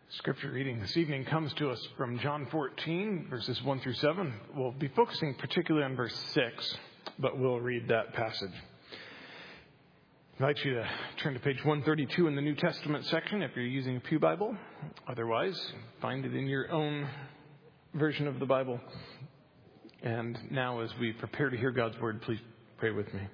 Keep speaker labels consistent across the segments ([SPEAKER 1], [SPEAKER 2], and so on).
[SPEAKER 1] Scripture reading this evening comes to us from John 14, verses 1 through 7. We'll be focusing particularly on verse 6, but we'll read that passage. I invite you to turn to page 132 in the New Testament section if you're using a Pew Bible. Otherwise, find it in your own version of the Bible. And now, as we prepare to hear God's word, please pray with me.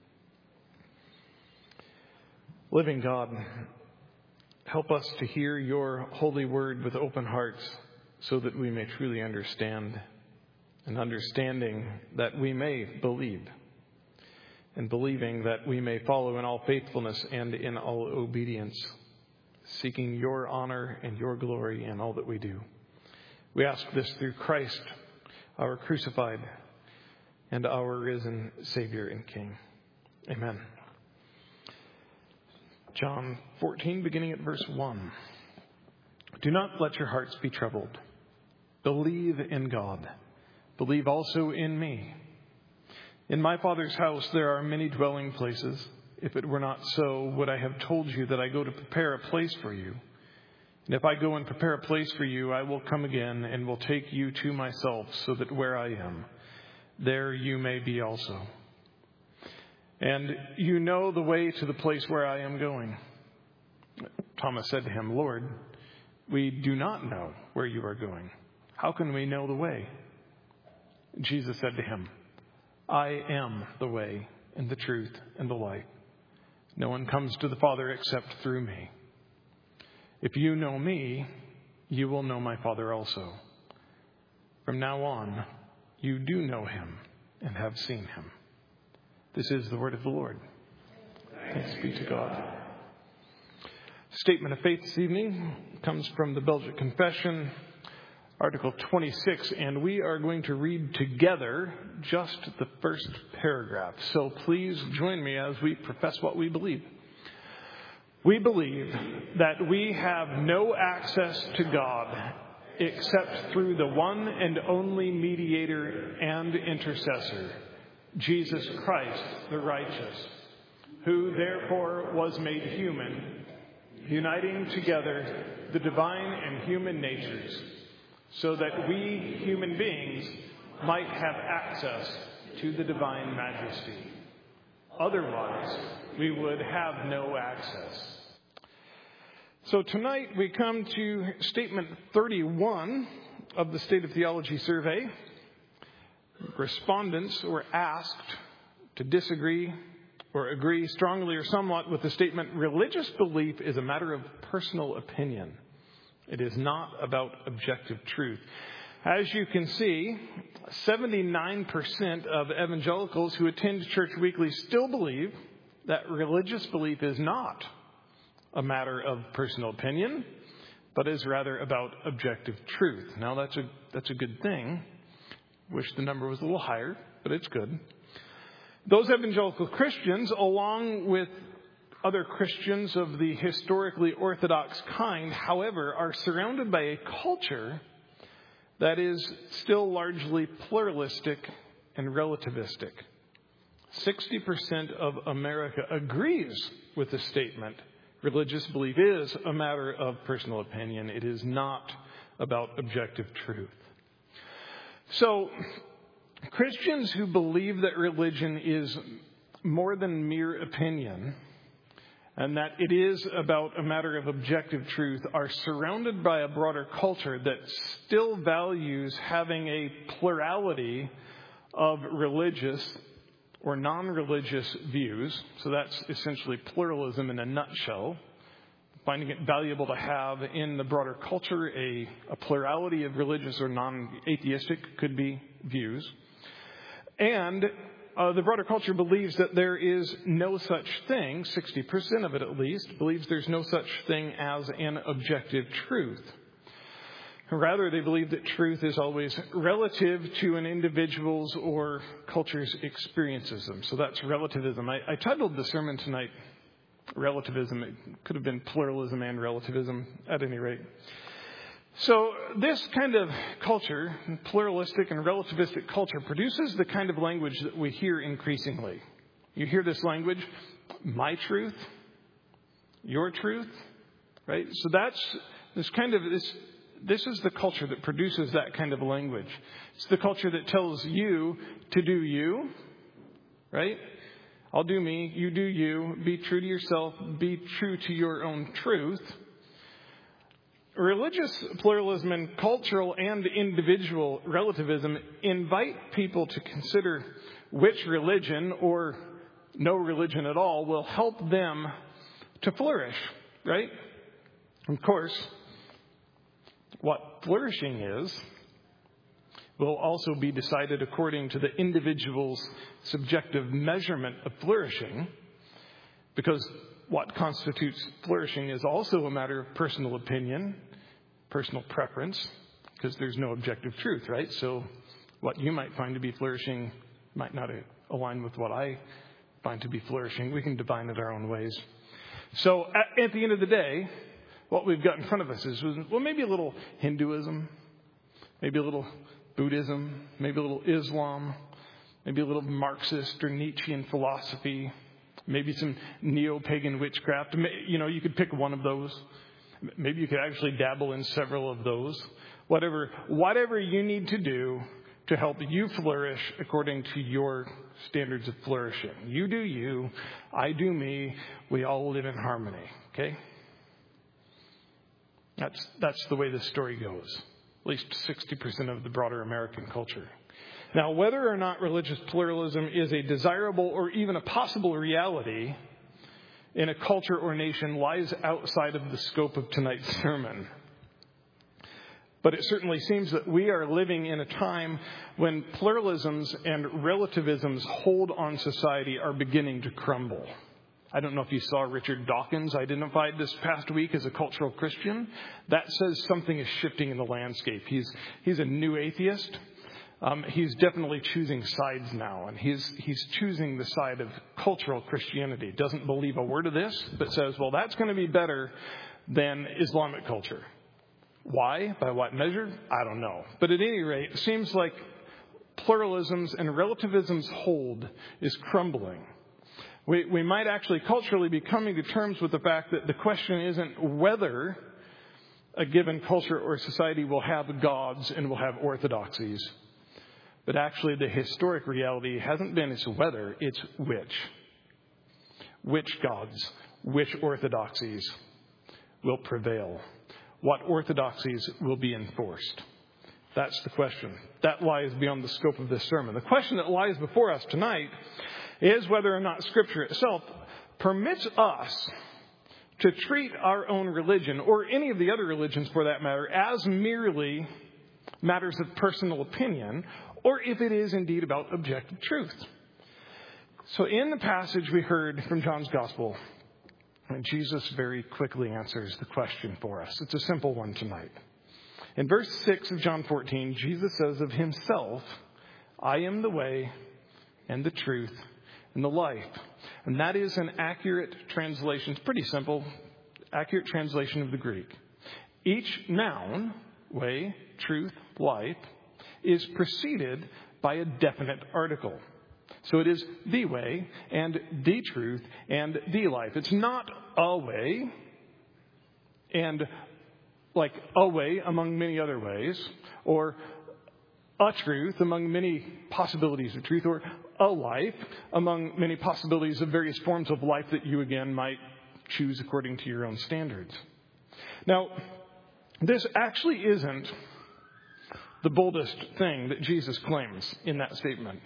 [SPEAKER 1] Living God, help us to hear your holy word with open hearts so that we may truly understand, and understanding that we may believe, and believing that we may follow in all faithfulness and in all obedience, seeking your honor and your glory in all that we do. We ask this through Christ, our crucified and our risen Savior and King. Amen. John 14, beginning at verse 1. Do not let your hearts be troubled. Believe in God. Believe also in me. In my Father's house there are many dwelling places. If it were not so, would I have told you that I go to prepare a place for you? And if I go and prepare a place for you, I will come again and will take you to myself, so that where I am, there you may be also. And you know the way to the place where I am going. Thomas said to him, Lord, we do not know where you are going. How can we know the way? Jesus said to him, I am the way and the truth and the life. No one comes to the Father except through me. If you know me, you will know my Father also. From now on, you do know him and have seen him. This is the word of the Lord. Thanks be to God. Statement of faith this evening comes from the Belgic Confession, Article 26, and we are going to read together just the first paragraph. So please join me as we profess what we believe. We believe that we have no access to God except through the one and only mediator and intercessor, Jesus Christ, the righteous, who therefore was made human, uniting together the divine and human natures, so that we human beings might have access to the divine majesty. Otherwise, we would have no access. So tonight we come to statement 31 of the State of Theology Survey. Respondents were asked to disagree or agree strongly or somewhat with the statement, religious belief is a matter of personal opinion. It is not about objective truth. As you can see, 79% of evangelicals who attend church weekly still believe that religious belief is not a matter of personal opinion, but is rather about objective truth. Now, that's a good thing. Wish the number was a little higher, but it's good. Those evangelical Christians, along with other Christians of the historically orthodox kind, however, are surrounded by a culture that is still largely pluralistic and relativistic. 60% of America agrees with the statement, religious belief is a matter of personal opinion. It is not about objective truth. So, Christians who believe that religion is more than mere opinion and that it is about a matter of objective truth are surrounded by a broader culture that still values having a plurality of religious or non-religious views. So that's essentially pluralism in a nutshell. Finding it valuable to have in the broader culture a plurality of religious or non-atheistic could be views. And the broader culture believes that there is no such thing, 60% of it at least, believes there's no such thing as an objective truth. Rather, they believe that truth is always relative to an individual's or culture's experiences. So that's relativism. I titled the sermon tonight, Relativism. It could have been pluralism and relativism at any rate. So this kind of culture, pluralistic and relativistic culture, produces the kind of language that we hear increasingly. You hear this language, my truth, your truth, right? So this is the culture that produces that kind of language. It's the culture that tells you to do you, right? I'll do me, you do you, be true to yourself, be true to your own truth. Religious pluralism and cultural and individual relativism invite people to consider which religion or no religion at all will help them to flourish, right? Of course, what flourishing is will also be decided according to the individual's subjective measurement of flourishing, because what constitutes flourishing is also a matter of personal opinion, personal preference, because there's no objective truth, right? So what you might find to be flourishing might not align with what I find to be flourishing. We can define it our own ways. So at the end of the day, what we've got in front of us is, well, maybe a little Hinduism, maybe a little Buddhism, maybe a little Islam, maybe a little Marxist or Nietzschean philosophy, maybe some neo-pagan witchcraft. You could pick one of those. Maybe you could actually dabble in several of those. Whatever you need to do to help you flourish according to your standards of flourishing. You do you, I do me, we all live in harmony, okay? That's the way the story goes. At least 60% of the broader American culture. Now, whether or not religious pluralism is a desirable or even a possible reality in a culture or nation lies outside of the scope of tonight's sermon. But it certainly seems that we are living in a time when pluralisms and relativisms hold on society are beginning to crumble. I don't know if you saw Richard Dawkins identified this past week as a cultural Christian. That says something is shifting in the landscape. He's a new atheist. He's definitely choosing sides now, and he's choosing the side of cultural Christianity. Doesn't believe a word of this, but says, well, that's going to be better than Islamic culture. Why? By what measure? I don't know. But at any rate, it seems like pluralisms and relativisms hold is crumbling. We might actually culturally be coming to terms with the fact that the question isn't whether a given culture or society will have gods and will have orthodoxies. But actually the historic reality hasn't been it's whether, it's which. Which gods, which orthodoxies will prevail? What orthodoxies will be enforced? That's the question. That lies beyond the scope of this sermon. The question that lies before us tonight is whether or not Scripture itself permits us to treat our own religion, or any of the other religions for that matter, as merely matters of personal opinion, or if it is indeed about objective truth. So in the passage we heard from John's Gospel, Jesus very quickly answers the question for us. It's a simple one tonight. In verse 6 of John 14, Jesus says of himself, I am the way and the truth and the life. And that is an accurate translation. It's pretty simple. Accurate translation of the Greek. Each noun, way, truth, life, is preceded by a definite article. So it is the way and the truth and the life. It's not a way and like a way among many other ways, or a truth among many possibilities of truth, or a life among many possibilities of various forms of life that you again might choose according to your own standards. Now, this actually isn't the boldest thing that Jesus claims in that statement.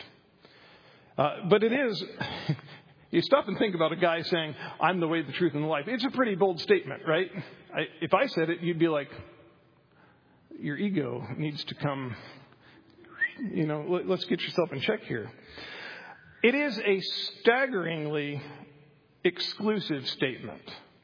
[SPEAKER 1] But it is, you stop and think about a guy saying, I'm the way, the truth, and the life. It's a pretty bold statement, right? If I said it, you'd be like, your ego needs to come, let's get yourself in check here. It is a staggeringly exclusive statement.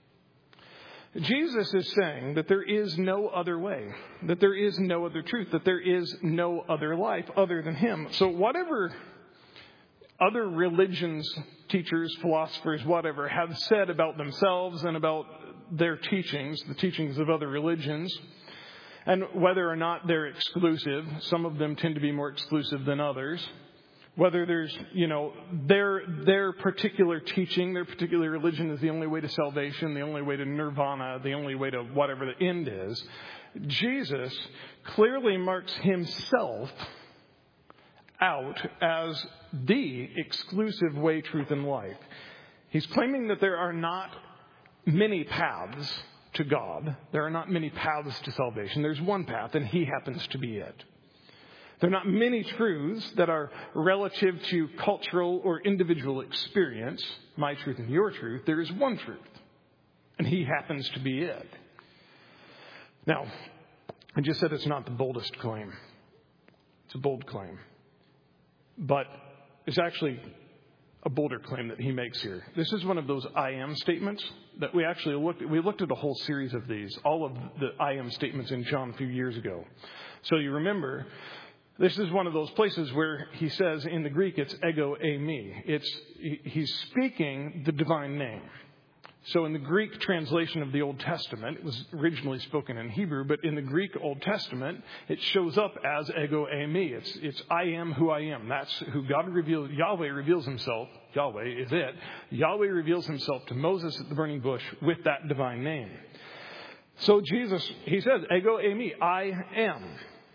[SPEAKER 1] Jesus is saying that there is no other way, that there is no other truth, that there is no other life other than him. So whatever other religions, teachers, philosophers, whatever, have said about themselves and about their teachings, the teachings of other religions, and whether or not they're exclusive, some of them tend to be more exclusive than others, Whether there's, their particular teaching, their particular religion is the only way to salvation, the only way to nirvana, the only way to whatever the end is. Jesus clearly marks himself out as the exclusive way, truth, and life. He's claiming that there are not many paths to God. There are not many paths to salvation. There's one path, and he happens to be it. There are not many truths that are relative to cultural or individual experience, my truth and your truth. There is one truth, and he happens to be it. Now, I just said it's not the boldest claim. It's a bold claim. But it's actually a bolder claim that he makes here. This is one of those I am statements that we actually looked at a whole series of these, all of the I am statements in John a few years ago. So you remember, this is one of those places where he says in the Greek it's ego eimi. He's speaking the divine name. So in the Greek translation of the Old Testament, it was originally spoken in Hebrew, but in the Greek Old Testament, it shows up as ego eimi. It's I am who I am. That's who God reveals. Yahweh reveals himself. Yahweh is it. Yahweh reveals himself to Moses at the burning bush with that divine name. So Jesus, he says, ego eimi, I am.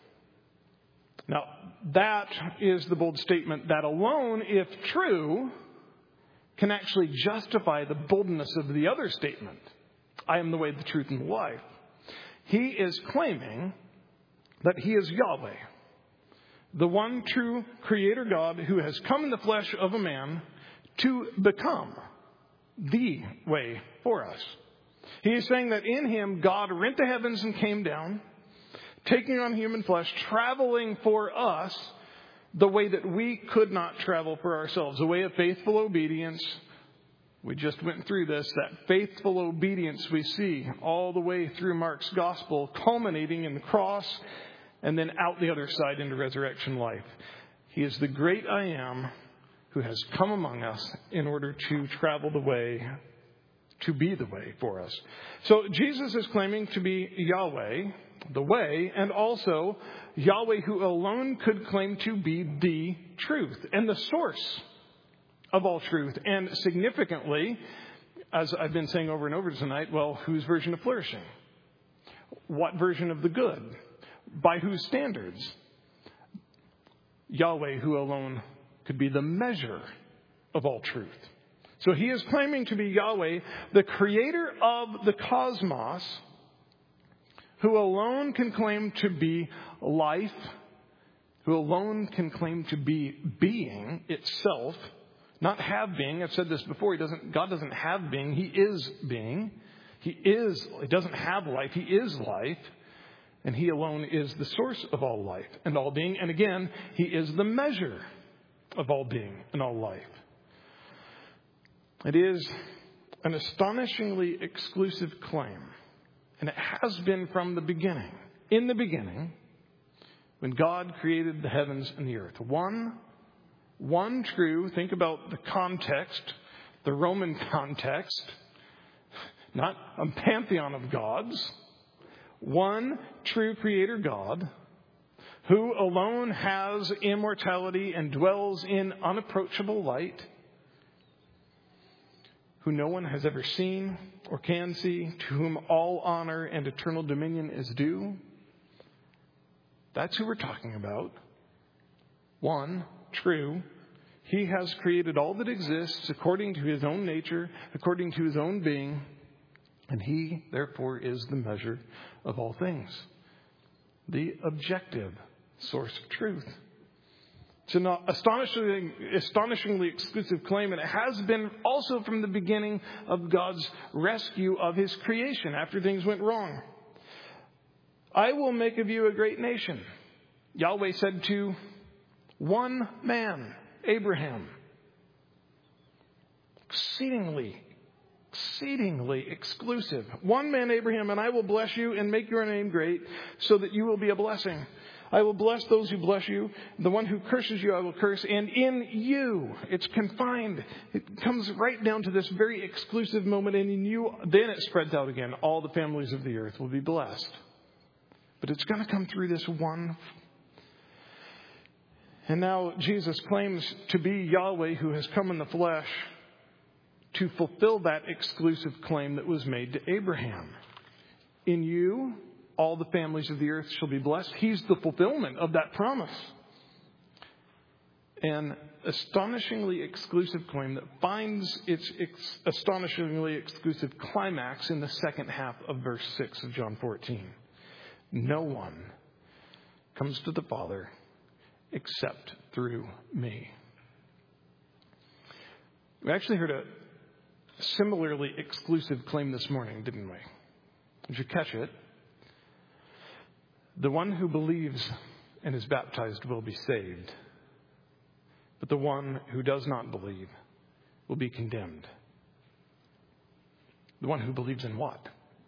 [SPEAKER 1] Now, that is the bold statement that alone, if true, can actually justify the boldness of the other statement. I am the way, the truth, and the life. He is claiming that he is Yahweh, the one true creator God who has come in the flesh of a man to become the way for us. He is saying that in him, God rent the heavens and came down, taking on human flesh, traveling for us the way that we could not travel for ourselves, a way of faithful obedience. We just went through this, that faithful obedience we see all the way through Mark's gospel, culminating in the cross and then out the other side into resurrection life. He is the great I am who has come among us in order to travel the way, to be the way for us. So Jesus is claiming to be Yahweh, the way, and also Yahweh who alone could claim to be the truth and the source of all truth. And significantly, as I've been saying over and over tonight, well, whose version of flourishing? What version of the good? By whose standards? Yahweh who alone could be the measure of all truth. So he is claiming to be Yahweh, the creator of the cosmos, who alone can claim to be life, who alone can claim to be being itself, not have being. I've said this before. God doesn't have being. He is being. He doesn't have life. He is life. And he alone is the source of all life and all being. And again, he is the measure of all being and all life. It is an astonishingly exclusive claim. And it has been from the beginning. In the beginning, when God created the heavens and the earth. One true, think about the context, the Roman context, not a pantheon of gods. One true creator God who alone has immortality and dwells in unapproachable light, who no one has ever seen or can see, to whom all honor and eternal dominion is due. That's who we're talking about. One, true. He has created all that exists according to his own nature, according to his own being, and he, therefore, is the measure of all things. The objective source of truth. It's an astonishingly exclusive claim, and it has been also from the beginning of God's rescue of his creation after things went wrong. I will make of you a great nation, Yahweh said to one man, Abraham. Exceedingly exclusive. One man, Abraham, and I will bless you and make your name great so that you will be a blessing. I will bless those who bless you. The one who curses you, I will curse. And in you, it's confined. It comes right down to this very exclusive moment. And in you, then it spreads out again. All the families of the earth will be blessed. But it's going to come through this one. And now Jesus claims to be Yahweh who has come in the flesh to fulfill that exclusive claim that was made to Abraham. In you, all the families of the earth shall be blessed. He's the fulfillment of that promise. An astonishingly exclusive claim that finds its astonishingly exclusive climax in the second half of verse 6 of John 14. No one comes to the Father except through me. We actually heard a similarly exclusive claim this morning, didn't we? Did you catch it? The one who believes and is baptized will be saved, but the one who does not believe will be condemned. The one who believes in what?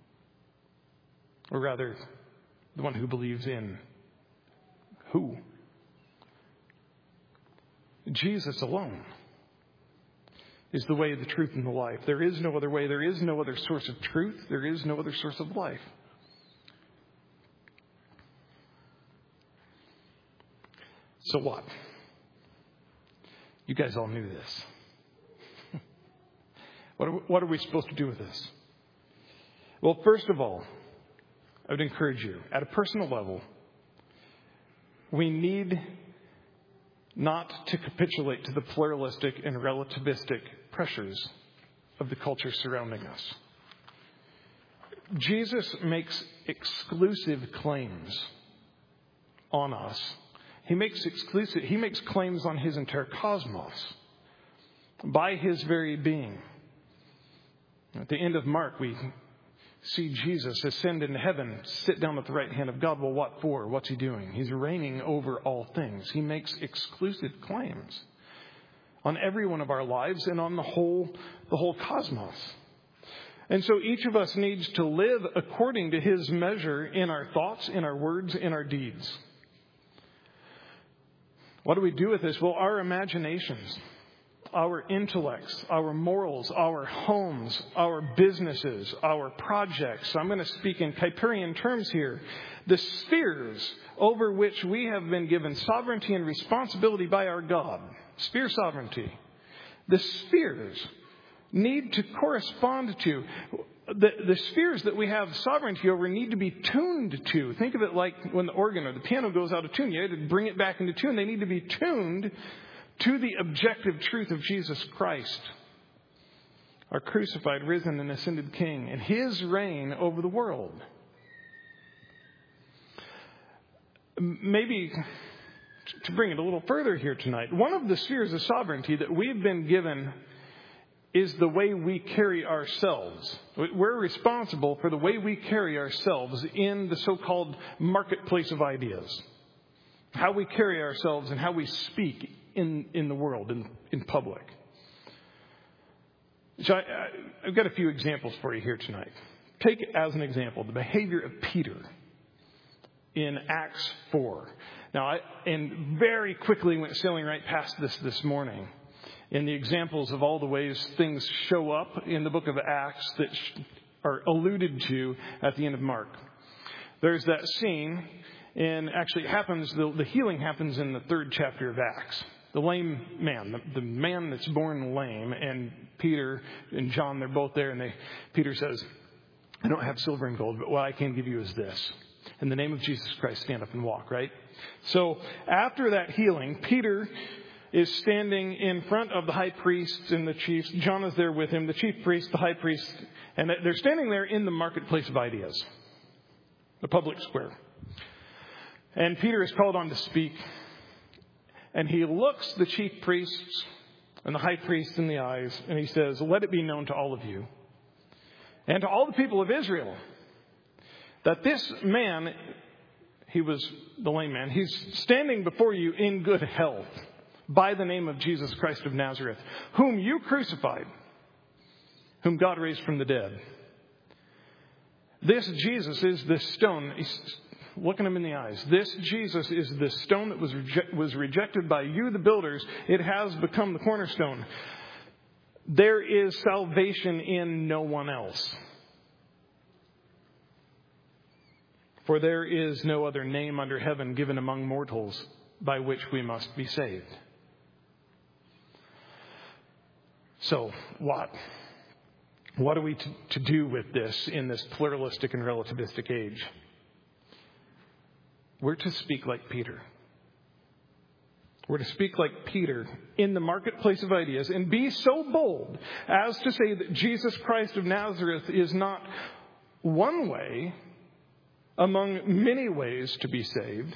[SPEAKER 1] Or rather, the one who believes in who? Jesus alone is the way, the truth, and the life. There is no other way. There is no other source of truth. There is no other source of life. So what? You guys all knew this. What are we supposed to do with this? Well, first of all, I would encourage you, at a personal level, we need not to capitulate to the pluralistic and relativistic pressures of the culture surrounding us. Jesus makes exclusive claims on us. He makes claims on his entire cosmos by his very being. At the end of Mark, we see Jesus ascend into heaven, sit down at the right hand of God. Well, what for? What's he doing? He's reigning over all things. He makes exclusive claims on every one of our lives and on the whole cosmos. And so each of us needs to live according to his measure in our thoughts, in our words, in our deeds. What do we do with this? Well, our imaginations, our intellects, our morals, our homes, our businesses, our projects. I'm going to speak in Kuyperian terms here. The spheres over which we have been given sovereignty and responsibility by our God. Sphere sovereignty. The spheres need to correspond to. The spheres that we have sovereignty over need to be tuned to. Think of it like when the organ or the piano goes out of tune. You have to bring it back into tune. They need to be tuned to the objective truth of Jesus Christ, our crucified, risen, and ascended King, and his reign over the world. Maybe to bring it a little further here tonight, one of the spheres of sovereignty that we've been given is the way we carry ourselves. We're responsible for the way we carry ourselves in the so-called marketplace of ideas. How we carry ourselves and how we speak in the world, in public. So I've got a few examples for you here tonight. Take as an example the behavior of Peter in Acts 4. Now, and very quickly went sailing right past this morning in the examples of all the ways things show up in the book of Acts that are alluded to at the end of Mark. There's that scene, and actually it happens, the healing happens in the 3rd chapter of Acts. The lame man, the man that's born lame, and Peter and John, they're both there, and Peter says, I don't have silver and gold, but what I can give you is this. In the name of Jesus Christ, stand up and walk, right? So after that healing, Peter is standing in front of the high priest and the chiefs. John is there with him, the chief priest, the high priest, and they're standing there in the marketplace of ideas, the public square. And Peter is called on to speak. And he looks the chief priests and the high priest in the eyes, and he says, let it be known to all of you and to all the people of Israel that this man, he was the lame man, he's standing before you in good health by the name of Jesus Christ of Nazareth, whom you crucified, whom God raised from the dead. This Jesus is the stone. Looking him in the eyes. This Jesus is the stone that was rejected by you, the builders. It has become the cornerstone. There is salvation in no one else. For there is no other name under heaven given among mortals by which we must be saved. So, what? What are we to do with this in this pluralistic and relativistic age? We're to speak like Peter. We're to speak like Peter in the marketplace of ideas and be so bold as to say that Jesus Christ of Nazareth is not one way among many ways to be saved.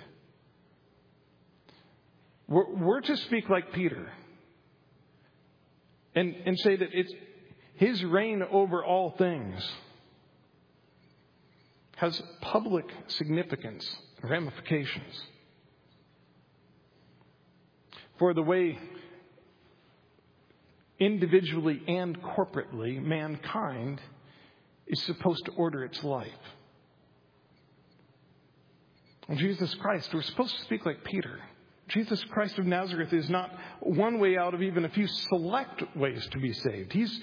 [SPEAKER 1] We're to speak like Peter and say that it's his reign over all things has public significance and ramifications for the way individually and corporately mankind is supposed to order its life. And Jesus Christ, we're supposed to speak like Peter. Jesus Christ of Nazareth is not one way out of even a few select ways to be saved. He's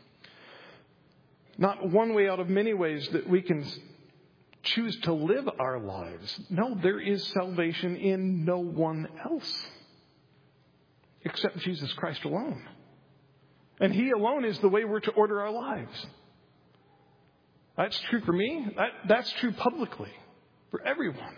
[SPEAKER 1] not one way out of many ways that we can choose to live our lives. No, there is salvation in no one else except Jesus Christ alone. And He alone is the way we're to order our lives. That's true for me. That's true publicly for everyone.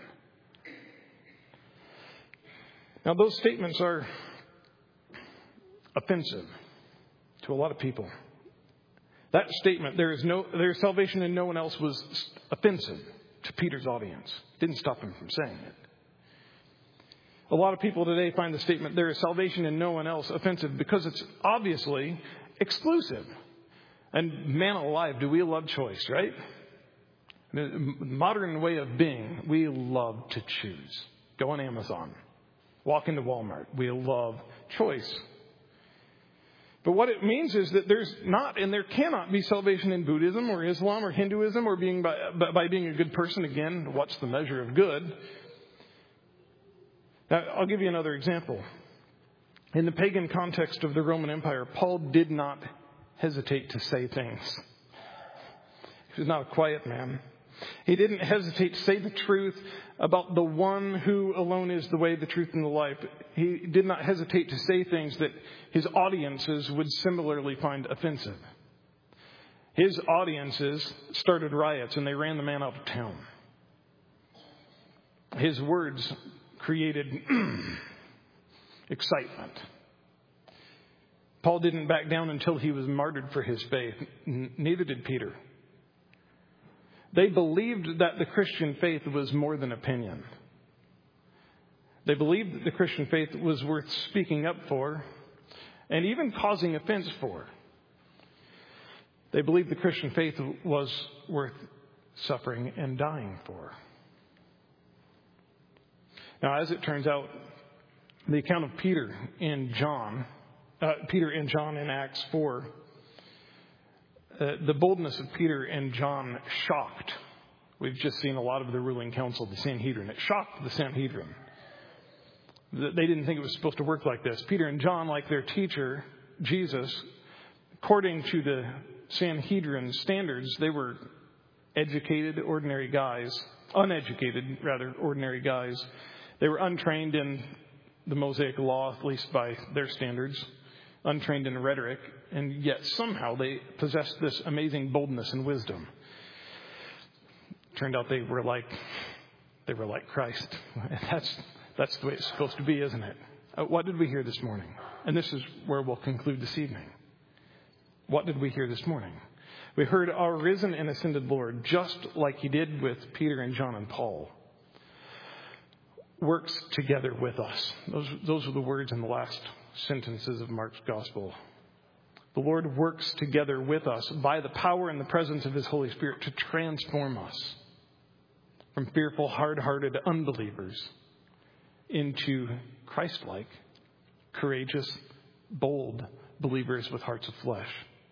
[SPEAKER 1] Now, those statements are offensive to a lot of people. That statement, there is salvation in no one else, was offensive to Peter's audience. Didn't stop him from saying it. A lot of people today find the statement, there is salvation in no one else, offensive because it's obviously exclusive. And man alive, do we love choice, right? The modern way of being, we love to choose. Go on Amazon. Walk into Walmart. We love choice. But what it means is that there's not and there cannot be salvation in Buddhism or Islam or Hinduism or being by being a good person. Again, what's the measure of good? Now, I'll give you another example. In the pagan context of the Roman Empire, Paul did not hesitate to say things. He was not a quiet man. He didn't hesitate to say the truth about the one who alone is the way, the truth, and the life. He did not hesitate to say things that his audiences would similarly find offensive. His audiences started riots and they ran the man out of town. His words created excitement. Paul didn't back down until he was martyred for his faith. Neither did Peter. They believed that the Christian faith was more than opinion. They believed that the Christian faith was worth speaking up for and even causing offense for. They believed the Christian faith was worth suffering and dying for. Now, as it turns out, the account of Peter and John in Acts 4, the boldness of Peter and John shocked. We've just seen a lot of the ruling council, the Sanhedrin. It shocked the Sanhedrin. They didn't think it was supposed to work like this. Peter and John, like their teacher, Jesus, according to the Sanhedrin standards, they were uneducated, ordinary guys. They were untrained in the Mosaic law, at least by their standards, untrained in rhetoric, and yet somehow they possessed this amazing boldness and wisdom. Turned out they were like Christ. That's the way it's supposed to be, isn't it? What did we hear this morning? And this is where we'll conclude this evening. What did we hear this morning? We heard our risen and ascended Lord, just like He did with Peter and John and Paul, works together with us. Those are the words in the last sentences of Mark's Gospel. The Lord works together with us by the power and the presence of His Holy Spirit to transform us from fearful, hard-hearted unbelievers into Christ-like, courageous, bold believers with hearts of flesh.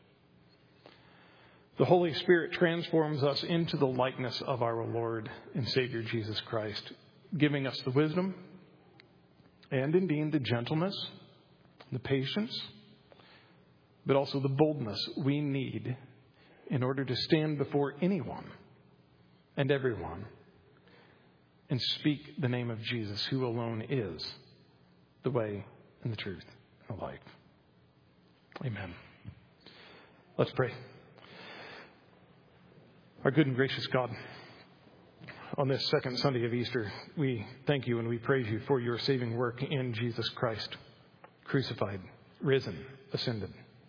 [SPEAKER 1] The Holy Spirit transforms us into the likeness of our Lord and Savior Jesus Christ, giving us the wisdom and indeed the gentleness, the patience, but also the boldness we need in order to stand before anyone and everyone and speak the name of Jesus, who alone is the way, and the truth, and the life. Amen. Let's pray. Our good and gracious God, on this second Sunday of Easter, we thank you and we praise you for your saving work in Jesus Christ, crucified, risen, ascended.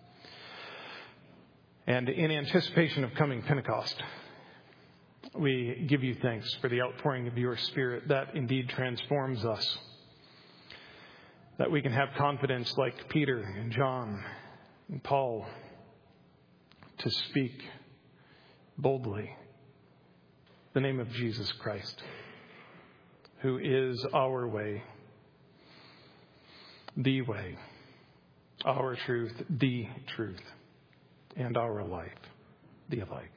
[SPEAKER 1] And in anticipation of coming Pentecost, we give you thanks for the outpouring of your Spirit that indeed transforms us, that we can have confidence like Peter and John and Paul to speak boldly the name of Jesus Christ, who is our way, our truth, the truth, and our life, the life.